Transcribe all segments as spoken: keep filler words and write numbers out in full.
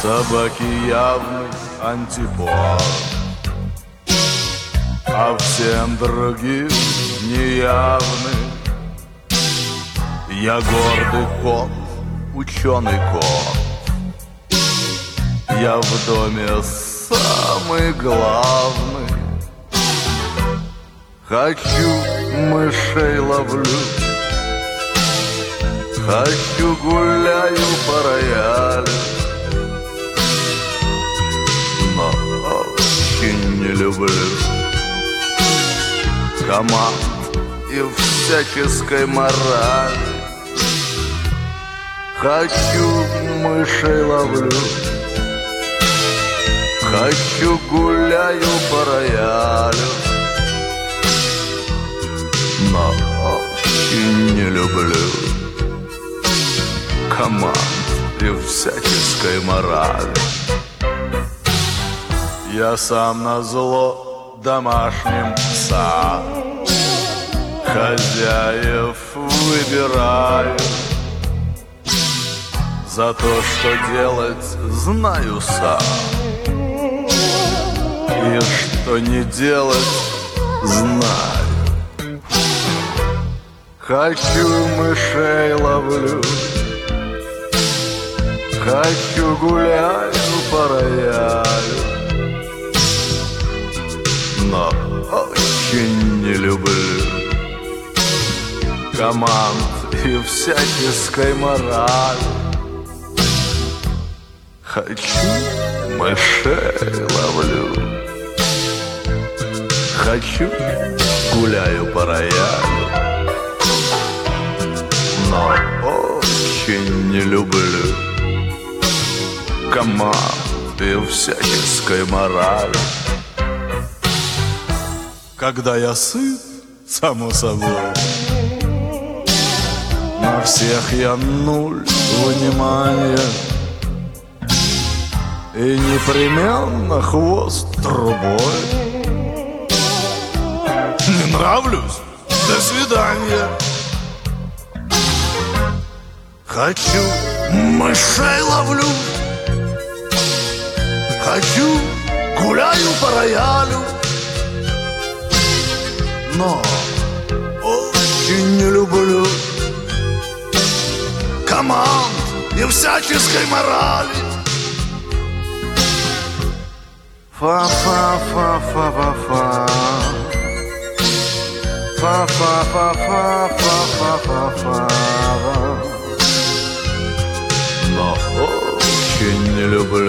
Собаки явный антипод, а всем другим неявный. Я гордый кот, ученый кот, я в доме самый главный. Хочу мышей ловлю, хочу гуляю по роялю, но очень не люблю команд и всяческой морали. Хочу мышей ловлю, хочу гуляю по роялю, но очень не люблю команд и всяческой морали. Я сам назло домашним псам хозяев выбираю. За то, что делать, знаю сам, и что не делать, знаю. Хочу мышей ловлю, хочу гуляю по роялю, но очень не люблю команд и всяческой морали. Хочу мышей ловлю, хочу гуляю по роялю, но очень не люблю команд и всяческой морали. Когда я сыт, само собой, на всех я нуль внимания, и непременно хвост трубой. Не нравлюсь? До свидания. Хочу мышей ловлю, хочу гуляю по роялю, но очень не люблю команд и всяческой морали. Фа-фа-фа-фа-фа-фа, фа-фа-фа-фа-фа-фа-фа-фа. Но очень не люблю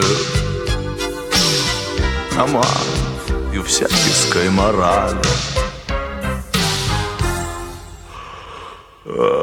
команд и всяческой морали.